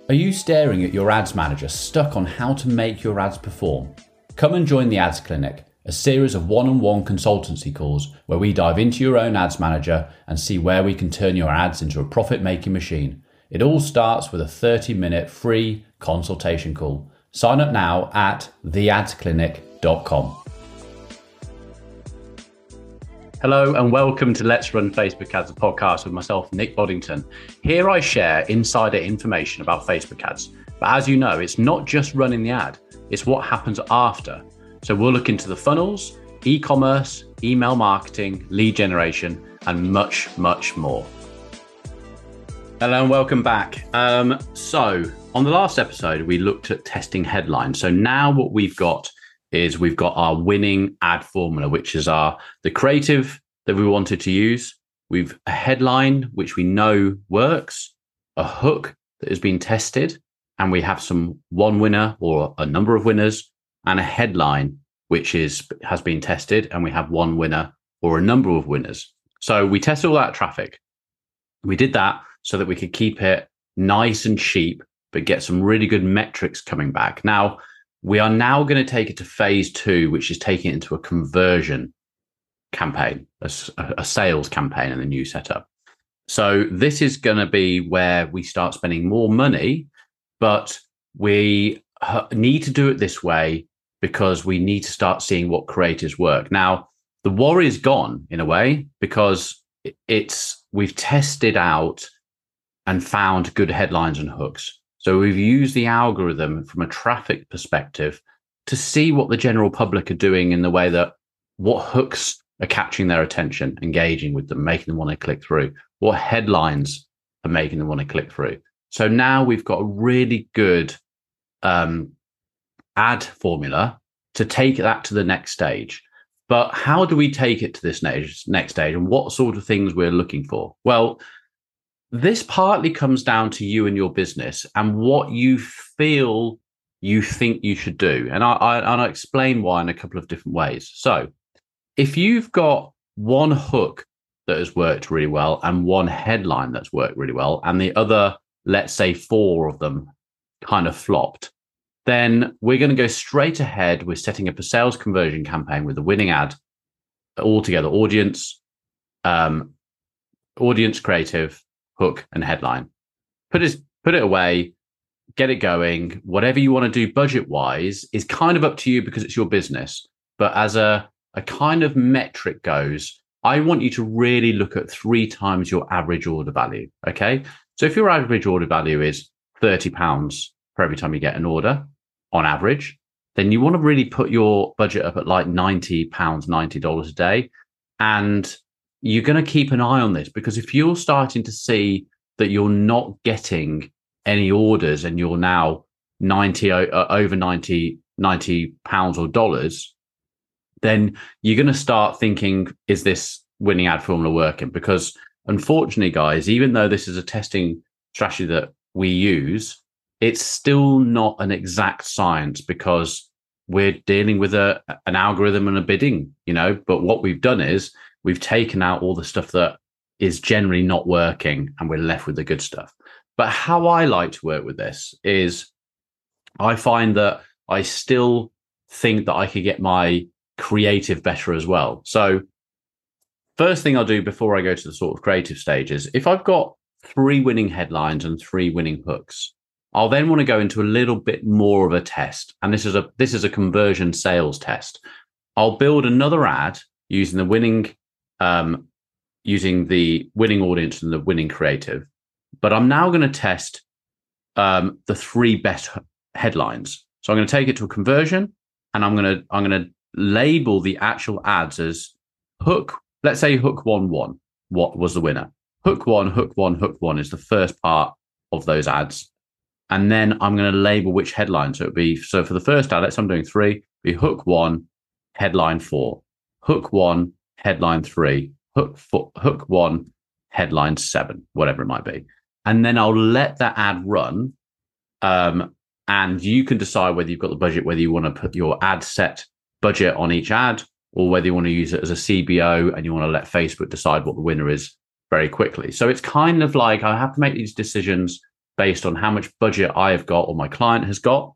Are you staring at your ads manager, stuck on how to make your ads perform? Come and join the Ads Clinic, a series of one-on-one consultancy calls where we dive into your own ads manager and see where we can turn your ads into a profit-making machine. It all starts with a 30-minute free consultation call. Sign up now at theadsclinic.com. Hello and welcome to Let's Run Facebook Ads, a podcast with myself, Nick Boddington. Here I share insider information about Facebook ads. But as you know, it's not just running the ad, it's what happens after. So we'll look into the funnels, e-commerce, email marketing, lead generation, and much, much more. Hello and welcome back. So on the last episode, we looked at testing headlines. So now what we've got is we've got our winning ad formula, which is the creative that we wanted to use. We've a headline, which we know works, a hook that has been tested, and we have one winner or a number of winners, and a headline, which has been tested, and we have one winner or a number of winners. So we tested all that traffic. We did that so that we could keep it nice and cheap, but get some really good metrics coming back. Now, we are now going to take it to phase 2, which is taking it into a conversion campaign, a sales campaign in the new setup. So this is going to be where we start spending more money, but we need to do it this way because we need to start seeing what creatives work. Now, the war is gone in a way because we've tested out and found good headlines and hooks. So we've used the algorithm from a traffic perspective to see what the general public are doing in the way that what hooks are catching their attention, engaging with them, making them want to click through, what headlines are making them want to click through. So now we've got a really good ad formula to take that to the next stage. But how do we take it to this next stage and what sort of things we're looking for? Well, this partly comes down to you and your business and what you feel you think you should do. And I'll explain why in a couple of different ways. So if you've got one hook that has worked really well and one headline that's worked really well, and the other, let's say 4 of them kind of flopped, then we're going to go straight ahead with setting up a sales conversion campaign with a winning ad, altogether audience, creative, hook and headline. Put it away, get it going. Whatever you want to do budget wise is kind of up to you because it's your business. But as a kind of metric goes, I want you to really look at 3 times your average order value. Okay. So if your average order value is £30 for every time you get an order on average, then you want to really put your budget up at like £90, $90 a day. And you're going to keep an eye on this because if you're starting to see that you're not getting any orders and you're now over 90 pounds or dollars, then you're going to start thinking, is this winning ad formula working? Because unfortunately, guys, even though this is a testing strategy that we use, it's still not an exact science because we're dealing with an algorithm and a bidding, but what we've done is we've taken out all the stuff that is generally not working and we're left with the good stuff. But how I like to work with this is I find that I still think that I could get my creative better as well. So first thing I'll do before I go to the sort of creative stages, if I've got 3 winning headlines and 3 winning hooks, I'll then want to go into a little bit more of a test. And this is a conversion sales test. I'll build another ad using the winning audience and the winning creative. But I'm now going to test the 3 best headlines. So I'm going to take it to a conversion and I'm going to label the actual ads as hook. Let's say hook 1-1. What was the winner? Hook 1, hook 1, hook 1 is the first part of those ads. And then I'm going to label which headline. So for the first ad, let's say I'm doing 3, be hook 1, headline 4, hook 1, headline 3, hook 1, headline 7, whatever it might be. And then I'll let that ad run. And you can decide whether you've got the budget, whether you want to put your ad set budget on each ad, or whether you want to use it as a CBO and you want to let Facebook decide what the winner is very quickly. So it's kind of like I have to make these decisions based on how much budget I have got or my client has got.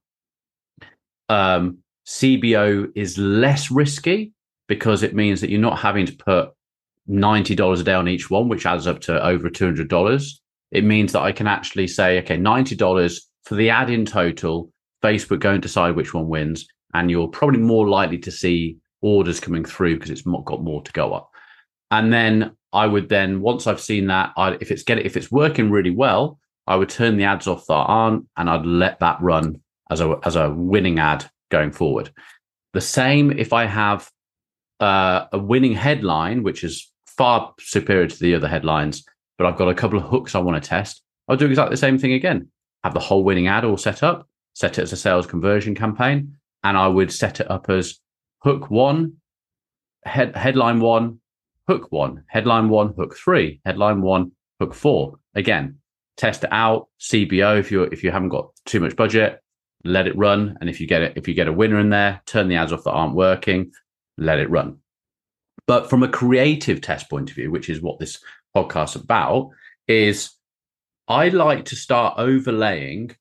CBO is less risky because it means that you're not having to put $90 a day on each one, which adds up to over $200. It means that I can actually say, okay, $90 for the ad in total, Facebook go and decide which one wins. And you're probably more likely to see orders coming through because it's got more to go up. And then I would then, once I've seen that, if it's working really well, I would turn the ads off that aren't, and I'd let that run as a winning ad going forward. The same if I have a winning headline, which is far superior to the other headlines, but I've got a couple of hooks I want to test. I'll do exactly the same thing again. Have the whole winning ad all set up, set it as a sales conversion campaign, and I would set it up as hook 1, headline 1, hook 1, headline 1, hook 3, headline 1, hook 4. Again, test it out. CBO if you haven't got too much budget, let it run. And if you get a winner in there, turn the ads off that aren't working, let it run. But from a creative test point of view, which is what this podcast is about, is I like to start overlaying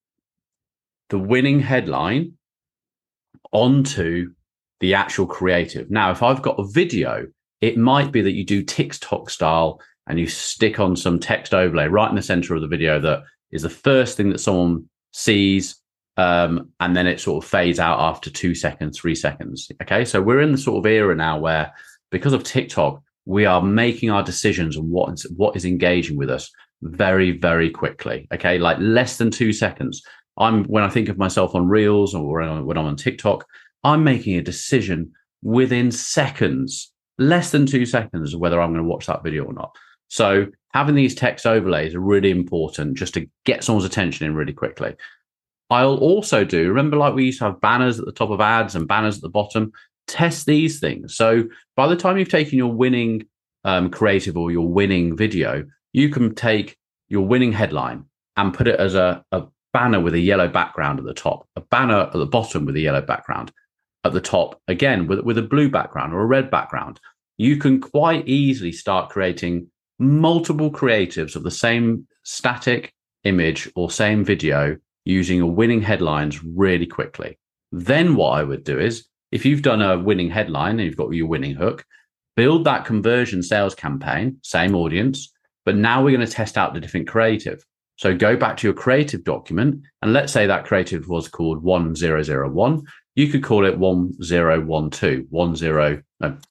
the winning headline onto the actual creative. Now, if I've got a video, it might be that you do TikTok style and you stick on some text overlay right in the center of the video that is the first thing that someone sees. And then it sort of fades out after 2 seconds, 3 seconds. Okay. So we're in the sort of era now where, because of TikTok, we are making our decisions on what is engaging with us very, very quickly. Okay. Like less than 2 seconds. When I think of myself on Reels or when I'm on TikTok, I'm making a decision within seconds, less than 2 seconds, of whether I'm going to watch that video or not. So having these text overlays are really important just to get someone's attention in really quickly. I'll also remember, like we used to have banners at the top of ads and banners at the bottom. Test these things. So by the time you've taken your winning creative or your winning video, you can take your winning headline and put it as a banner with a yellow background at the top, a banner at the bottom with a yellow background, at the top again with a blue background or a red background. You can quite easily start creating multiple creatives of the same static image or same video using your winning headlines really quickly. Then what I would do is, if you've done a winning headline and you've got your winning hook, build that conversion sales campaign, same audience, but now we're going to test out the different creative. So go back to your creative document, and let's say that creative was called 1001. You could call it 1012, 1001,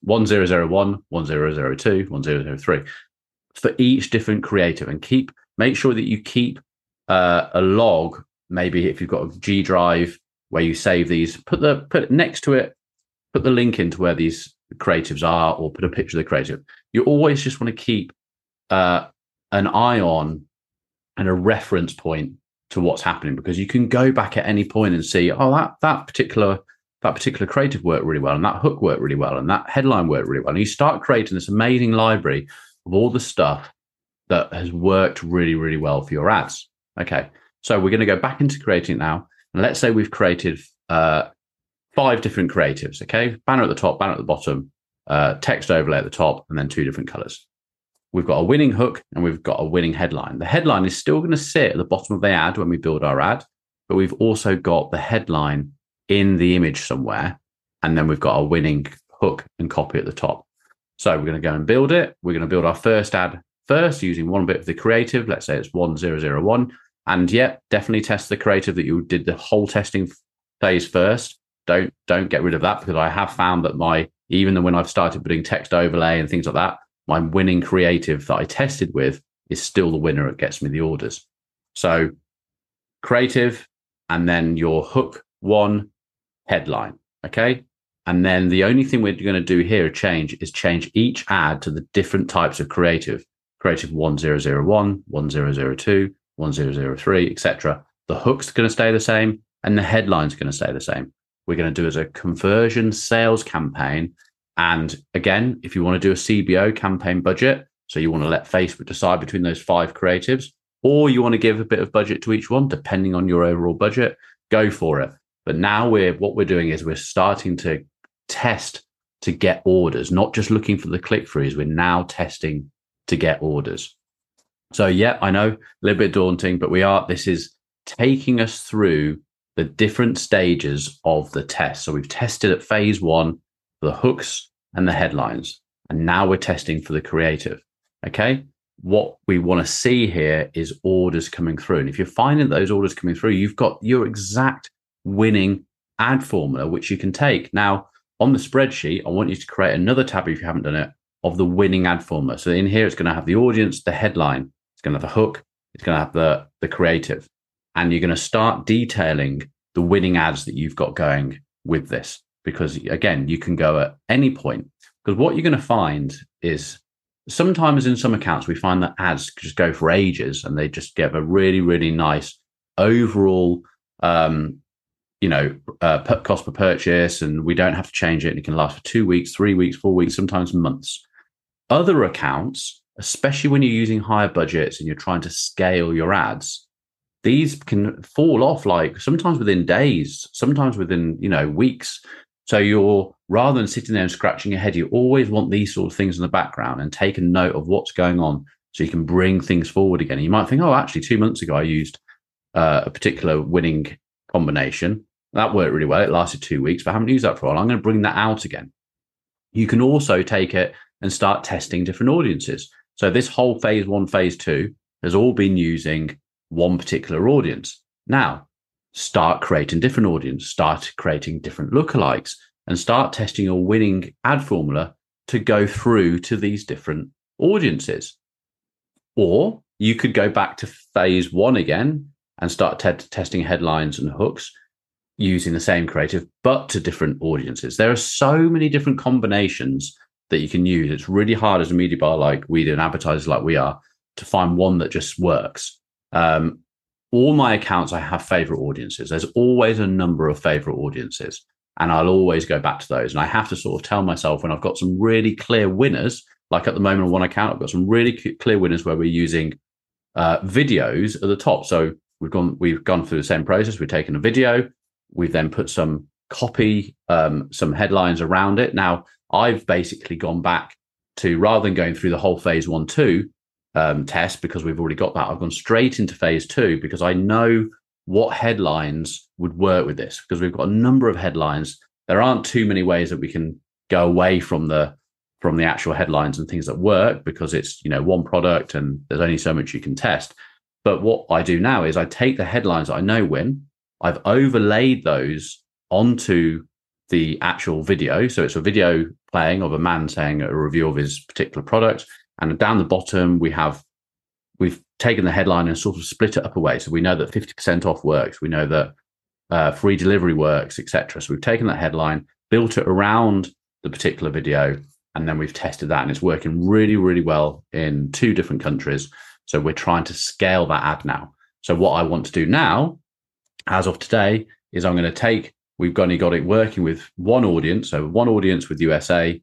1002, 1003 for each different creative, and make sure that you keep a log. Maybe if you've got a G drive where you save these, put it next to it, put the link into where these creatives are, or put a picture of the creative. You always just want to keep an eye on and a reference point to what's happening, because you can go back at any point and see, oh, that particular creative worked really well, and that hook worked really well, and that headline worked really well. And you start creating this amazing library of all the stuff that has worked really, really well for your ads. Okay, so we're going to go back into creating it now. And let's say we've created 5 different creatives. Okay, banner at the top, banner at the bottom, text overlay at the top, and then 2 different colors. We've got a winning hook and we've got a winning headline. The headline is still going to sit at the bottom of the ad when we build our ad, but we've also got the headline in the image somewhere. And then we've got a winning hook and copy at the top. So we're going to go and build it. We're going to build our first ad first using one bit of the creative. Let's say it's 1001. And definitely test the creative that you did the whole testing phase first. Don't get rid of that, because I have found that even when I've started putting text overlay and things like that, my winning creative that I tested with is still the winner. It gets me the orders. So creative, and then your hook 1 headline. Okay. And then the only thing we're going to do here is change each ad to the different types of creative 1001, 1002, 1003, etc. The hook's going to stay the same and the headline's going to stay the same. We're going to do as a conversion sales campaign. And again, if you want to do a CBO campaign budget, so you want to let Facebook decide between those 5 creatives, or you want to give a bit of budget to each one, depending on your overall budget, go for it. But now what we're doing is we're starting to test to get orders, not just looking for the click-throughs. We're now testing to get orders. So yeah, I know, a little bit daunting, but this is taking us through the different stages of the test. So we've tested at phase 1 for the hooks and the headlines, and now we're testing for the creative. Okay. What we want to see here is orders coming through. And if you're finding those orders coming through, you've got your exact winning ad formula, which you can take. Now, on the spreadsheet, I want you to create another tab, if you haven't done it, of the winning ad formula. So in here, it's going to have the audience, the headline, it's going to have the hook, it's going to have the creative. And you're going to start detailing the winning ads that you've got going with this. Because again, you can go at any point. Because what you're going to find is sometimes in some accounts, we find that ads just go for ages and they just give a really, really nice overall, cost per purchase, and we don't have to change it. And it can last for 2 weeks, 3 weeks, 4 weeks, sometimes months. Other accounts, especially when you're using higher budgets and you're trying to scale your ads, these can fall off like sometimes within days, sometimes within, weeks. So you're, rather than sitting there and scratching your head, you always want these sort of things in the background and take a note of what's going on so you can bring things forward again. And you might think, oh, actually 2 months ago, I used a particular winning combination. That worked really well. It lasted 2 weeks, but I haven't used that for a while. I'm going to bring that out again. You can also take it and start testing different audiences. So this whole phase 1, phase 2 has all been using one particular audience. Now, start creating different audience, start creating different lookalikes, and start testing your winning ad formula to go through to these different audiences. Or you could go back to phase 1 again and start testing headlines and hooks using the same creative, but to different audiences. There are so many different combinations that you can use. It's really hard as a media buyer like we do and advertisers like we are to find one that just works. All my accounts, I have favorite audiences. There's always a number of favorite audiences, and I'll always go back to those. And I have to sort of tell myself when I've got some really clear winners, like at the moment on one account, I've got some really clear winners where we're using videos at the top. So we've gone through the same process. We've taken a video, we've then put some copy, some headlines around it. Now, I've basically gone back to, rather than going through the whole phase 1, 2 test, because we've already got that, I've gone straight into phase 2 because I know what headlines would work with this, because we've got a number of headlines. There aren't too many ways that we can go away from the actual headlines and things that work, because it's, one product and there's only so much you can test. But what I do now is I take the headlines that I know win, I've overlaid those onto the actual video. So it's a video playing of a man saying a review of his particular product. And down the bottom, we've taken the headline and sort of split it up away. So we know that 50% off works. We know that free delivery works, etc. So we've taken that headline, built it around the particular video, and then we've tested that. And it's working really, really well in 2 different countries. So we're trying to scale that ad now. So what I want to do now, as of today, is I'm going to take, we've only got it working with one audience. So one audience with USA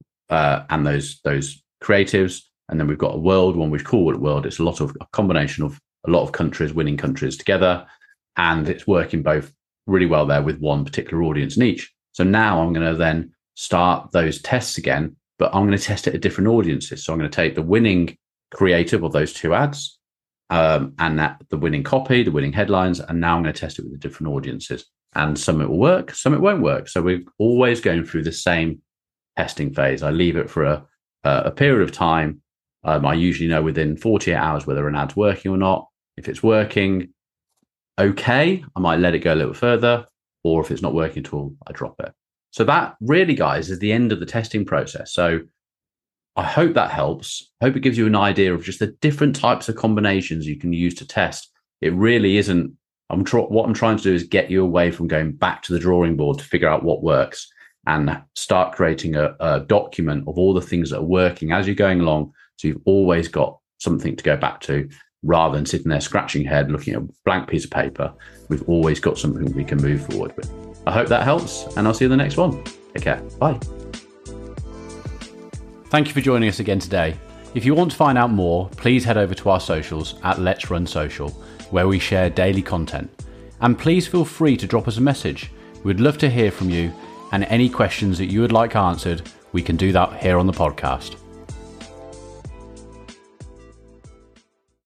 and those creatives. And then we've got a world one, we call it world. It's a combination of a lot of countries, winning countries together. And it's working both really well there with one particular audience in each. So now I'm going to then start those tests again, but I'm going to test it at different audiences. So I'm going to take the winning creative of those 2 ads and the winning copy, the winning headlines. And now I'm going to test it with the different audiences. And some it will work, some it won't work. So we're always going through the same testing phase. I leave it for a period of time. I usually know within 48 hours whether an ad's working or not. If it's working okay, I might let it go a little further, or if it's not working at all, I drop it. So that really, guys, is the end of the testing process. So I hope that helps. I hope it gives you an idea of just the different types of combinations you can use to test. It really isn't, what I'm trying to do is get you away from going back to the drawing board to figure out what works, and start creating a document of all the things that are working as you're going along. So you've always got something to go back to, rather than sitting there scratching your head, looking at a blank piece of paper. We've always got something we can move forward with. I hope that helps, and I'll see you in the next one. Take care. Bye. Thank you for joining us again today. If you want to find out more, please head over to our socials at Let's Run Social, where we share daily content. And please feel free to drop us a message. We'd love to hear from you, and any questions that you would like answered, we can do that here on the podcast.